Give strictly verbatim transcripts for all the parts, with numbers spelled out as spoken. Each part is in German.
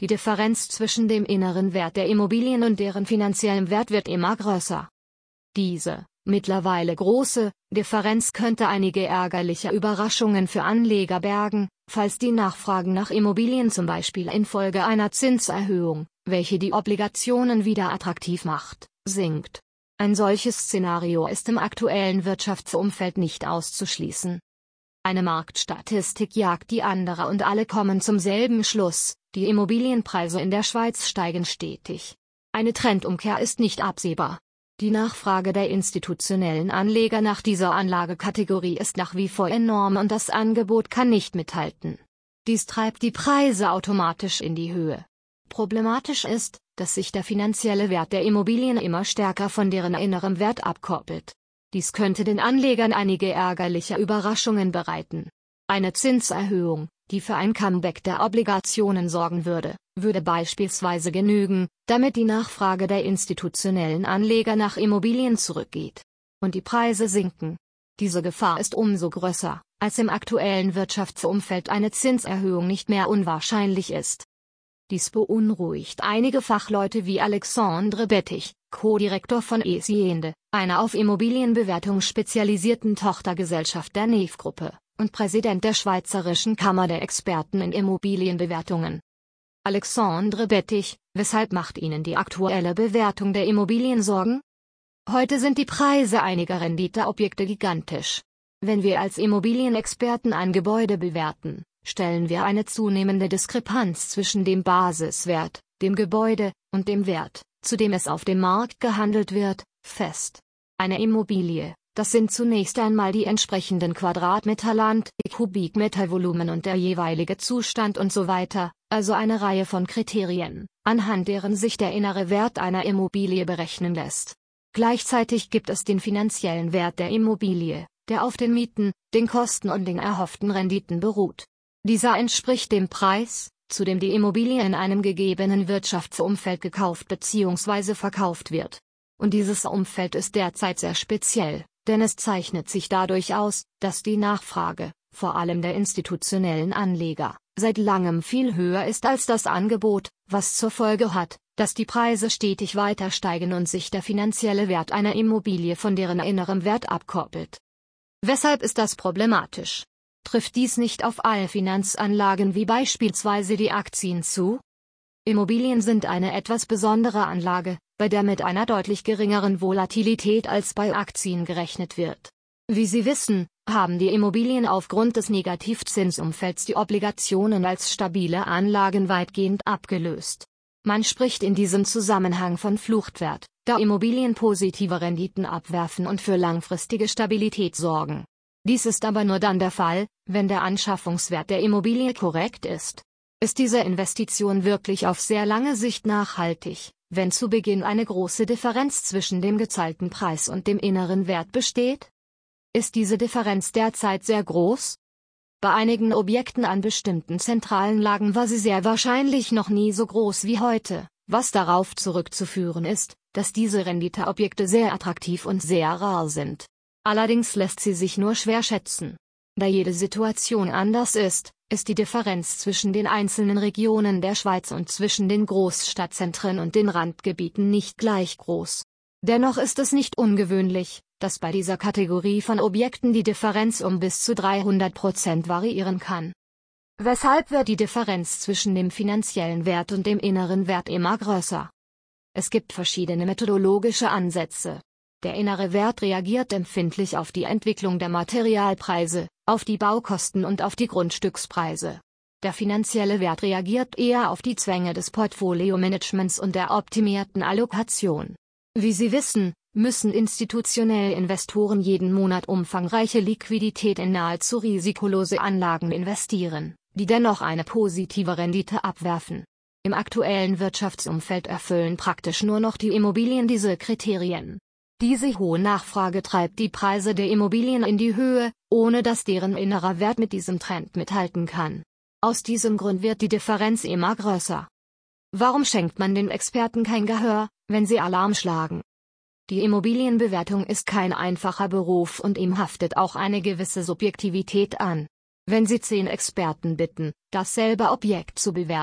Die Differenz zwischen dem inneren Wert der Immobilien und deren finanziellem Wert wird immer größer. Diese, mittlerweile große, Differenz könnte einige ärgerliche Überraschungen für Anleger bergen, falls die Nachfrage nach Immobilien zum Beispiel infolge einer Zinserhöhung, welche die Obligationen wieder attraktiv macht, sinkt. Ein solches Szenario ist im aktuellen Wirtschaftsumfeld nicht auszuschließen. Eine Marktstatistik jagt die andere und alle kommen zum selben Schluss: Die Immobilienpreise in der Schweiz steigen stetig. Eine Trendumkehr ist nicht absehbar. Die Nachfrage der institutionellen Anleger nach dieser Anlagekategorie ist nach wie vor enorm und das Angebot kann nicht mithalten. Dies treibt die Preise automatisch in die Höhe. Problematisch ist, dass sich der finanzielle Wert der Immobilien immer stärker von deren innerem Wert abkoppelt. Dies könnte den Anlegern einige ärgerliche Überraschungen bereiten. Eine Zinserhöhung, die für ein Comeback der Obligationen sorgen würde, würde beispielsweise genügen, damit die Nachfrage der institutionellen Anleger nach Immobilien zurückgeht und die Preise sinken. Diese Gefahr ist umso größer, als im aktuellen Wirtschaftsumfeld eine Zinserhöhung nicht mehr unwahrscheinlich ist. Dies beunruhigt einige Fachleute wie Alexandre Bettich, Co-Direktor von Esiende, einer auf Immobilienbewertung spezialisierten Tochtergesellschaft der N E F-Gruppe, und Präsident der Schweizerischen Kammer der Experten in Immobilienbewertungen. Alexandre Bettich: Weshalb macht Ihnen die aktuelle Bewertung der Immobilien Sorgen? Heute sind die Preise einiger Renditeobjekte gigantisch. Wenn wir als Immobilienexperten ein Gebäude bewerten, stellen wir eine zunehmende Diskrepanz zwischen dem Basiswert, dem Gebäude, und dem Wert, zu dem es auf dem Markt gehandelt wird, fest. Eine Immobilie, das sind zunächst einmal die entsprechenden Quadratmeter Land, Kubikmetervolumen und der jeweilige Zustand und so weiter, also eine Reihe von Kriterien, anhand deren sich der innere Wert einer Immobilie berechnen lässt. Gleichzeitig gibt es den finanziellen Wert der Immobilie, der auf den Mieten, den Kosten und den erhofften Renditen beruht. Dieser entspricht dem Preis, zu dem die Immobilie in einem gegebenen Wirtschaftsumfeld gekauft bzw. verkauft wird. Und dieses Umfeld ist derzeit sehr speziell, denn es zeichnet sich dadurch aus, dass die Nachfrage, vor allem der institutionellen Anleger, seit langem viel höher ist als das Angebot, was zur Folge hat, dass die Preise stetig weiter steigen und sich der finanzielle Wert einer Immobilie von deren innerem Wert abkoppelt. Weshalb ist das problematisch? Trifft dies nicht auf alle Finanzanlagen wie beispielsweise die Aktien zu? Immobilien sind eine etwas besondere Anlage, bei der mit einer deutlich geringeren Volatilität als bei Aktien gerechnet wird. Wie Sie wissen, haben die Immobilien aufgrund des Negativzinsumfelds die Obligationen als stabile Anlagen weitgehend abgelöst. Man spricht in diesem Zusammenhang von Fluchtwert, da Immobilien positive Renditen abwerfen und für langfristige Stabilität sorgen. Dies ist aber nur dann der Fall, wenn der Anschaffungswert der Immobilie korrekt ist. Ist diese Investition wirklich auf sehr lange Sicht nachhaltig, wenn zu Beginn eine große Differenz zwischen dem gezahlten Preis und dem inneren Wert besteht? Ist diese Differenz derzeit sehr groß? Bei einigen Objekten an bestimmten zentralen Lagen war sie sehr wahrscheinlich noch nie so groß wie heute, was darauf zurückzuführen ist, dass diese Renditeobjekte sehr attraktiv und sehr rar sind. Allerdings lässt sie sich nur schwer schätzen. Da jede Situation anders ist, ist die Differenz zwischen den einzelnen Regionen der Schweiz und zwischen den Großstadtzentren und den Randgebieten nicht gleich groß. Dennoch ist es nicht ungewöhnlich, dass bei dieser Kategorie von Objekten die Differenz um bis zu dreihundert Prozent variieren kann. Weshalb wird die Differenz zwischen dem finanziellen Wert und dem inneren Wert immer größer? Es gibt verschiedene methodologische Ansätze. Der innere Wert reagiert empfindlich auf die Entwicklung der Materialpreise, auf die Baukosten und auf die Grundstückspreise. Der finanzielle Wert reagiert eher auf die Zwänge des Portfoliomanagements und der optimierten Allokation. Wie Sie wissen, müssen institutionelle Investoren jeden Monat umfangreiche Liquidität in nahezu risikolose Anlagen investieren, die dennoch eine positive Rendite abwerfen. Im aktuellen Wirtschaftsumfeld erfüllen praktisch nur noch die Immobilien diese Kriterien. Diese hohe Nachfrage treibt die Preise der Immobilien in die Höhe, ohne dass deren innerer Wert mit diesem Trend mithalten kann. Aus diesem Grund wird die Differenz immer größer. Warum schenkt man den Experten kein Gehör, wenn sie Alarm schlagen? Die Immobilienbewertung ist kein einfacher Beruf und ihm haftet auch eine gewisse Subjektivität an. Wenn Sie zehn Experten bitten, dasselbe Objekt zu bewerten,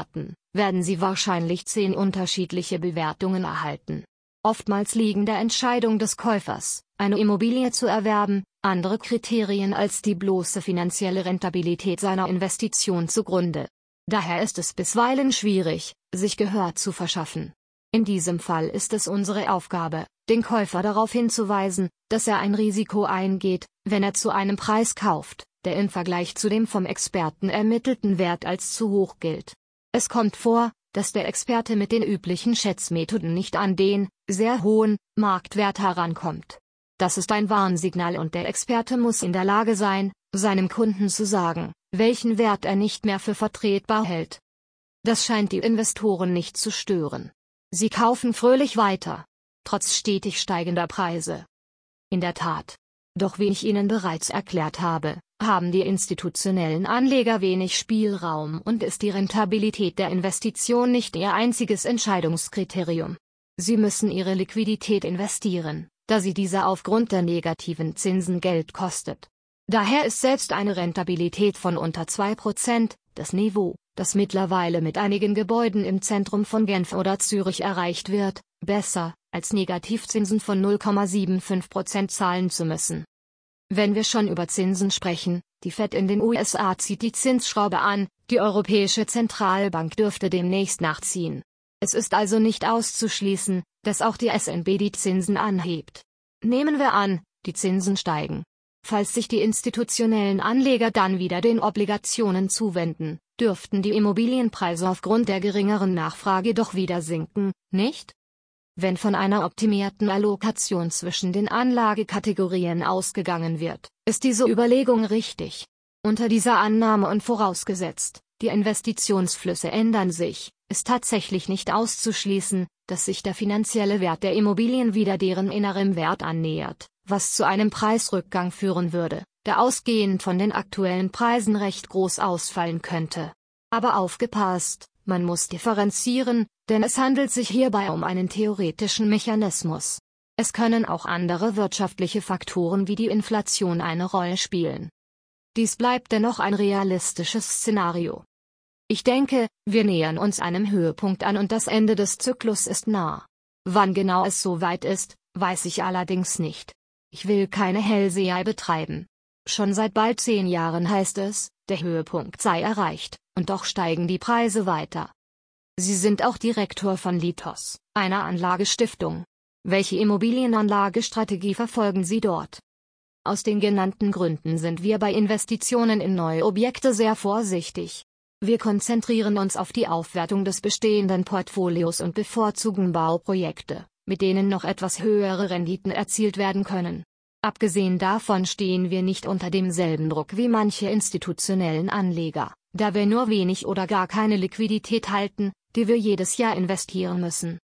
werden Sie wahrscheinlich zehn unterschiedliche Bewertungen erhalten. Oftmals liegen der Entscheidung des Käufers, eine Immobilie zu erwerben, andere Kriterien als die bloße finanzielle Rentabilität seiner Investition zugrunde. Daher ist es bisweilen schwierig, sich Gehör zu verschaffen. In diesem Fall ist es unsere Aufgabe, den Käufer darauf hinzuweisen, dass er ein Risiko eingeht, wenn er zu einem Preis kauft, der im Vergleich zu dem vom Experten ermittelten Wert als zu hoch gilt. Es kommt vor, dass der Experte mit den üblichen Schätzmethoden nicht an den, sehr hohen, Marktwert herankommt. Das ist ein Warnsignal und der Experte muss in der Lage sein, seinem Kunden zu sagen, welchen Wert er nicht mehr für vertretbar hält. Das scheint die Investoren nicht zu stören. Sie kaufen fröhlich weiter, trotz stetig steigender Preise. In der Tat. Doch wie ich Ihnen bereits erklärt habe, haben die institutionellen Anleger wenig Spielraum und ist die Rentabilität der Investition nicht ihr einziges Entscheidungskriterium. Sie müssen ihre Liquidität investieren, da sie diese aufgrund der negativen Zinsen Geld kostet. Daher ist selbst eine Rentabilität von unter zwei Prozent, das Niveau, das mittlerweile mit einigen Gebäuden im Zentrum von Genf oder Zürich erreicht wird, besser, als Negativzinsen von null Komma fünfundsiebzig Prozent zahlen zu müssen. Wenn wir schon über Zinsen sprechen, die Fed in den U S A zieht die Zinsschraube an, die Europäische Zentralbank dürfte demnächst nachziehen. Es ist also nicht auszuschließen, dass auch die S N B die Zinsen anhebt. Nehmen wir an, die Zinsen steigen. Falls sich die institutionellen Anleger dann wieder den Obligationen zuwenden, dürften die Immobilienpreise aufgrund der geringeren Nachfrage doch wieder sinken, nicht? Wenn von einer optimierten Allokation zwischen den Anlagekategorien ausgegangen wird, ist diese Überlegung richtig. Unter dieser Annahme und vorausgesetzt, die Investitionsflüsse ändern sich, ist tatsächlich nicht auszuschließen, dass sich der finanzielle Wert der Immobilien wieder deren innerem Wert annähert, was zu einem Preisrückgang führen würde, der ausgehend von den aktuellen Preisen recht groß ausfallen könnte. Aber aufgepasst, man muss differenzieren, denn es handelt sich hierbei um einen theoretischen Mechanismus. Es können auch andere wirtschaftliche Faktoren wie die Inflation eine Rolle spielen. Dies bleibt dennoch ein realistisches Szenario. Ich denke, wir nähern uns einem Höhepunkt an und das Ende des Zyklus ist nah. Wann genau es soweit ist, weiß ich allerdings nicht. Ich will keine Hellseherei betreiben. Schon seit bald zehn Jahren heißt es, der Höhepunkt sei erreicht, und doch steigen die Preise weiter. Sie sind auch Direktor von Litos, einer Anlagestiftung. Welche Immobilienanlagestrategie verfolgen Sie dort? Aus den genannten Gründen sind wir bei Investitionen in neue Objekte sehr vorsichtig. Wir konzentrieren uns auf die Aufwertung des bestehenden Portfolios und bevorzugen Bauprojekte, mit denen noch etwas höhere Renditen erzielt werden können. Abgesehen davon stehen wir nicht unter demselben Druck wie manche institutionellen Anleger, da wir nur wenig oder gar keine Liquidität halten, die wir jedes Jahr investieren müssen.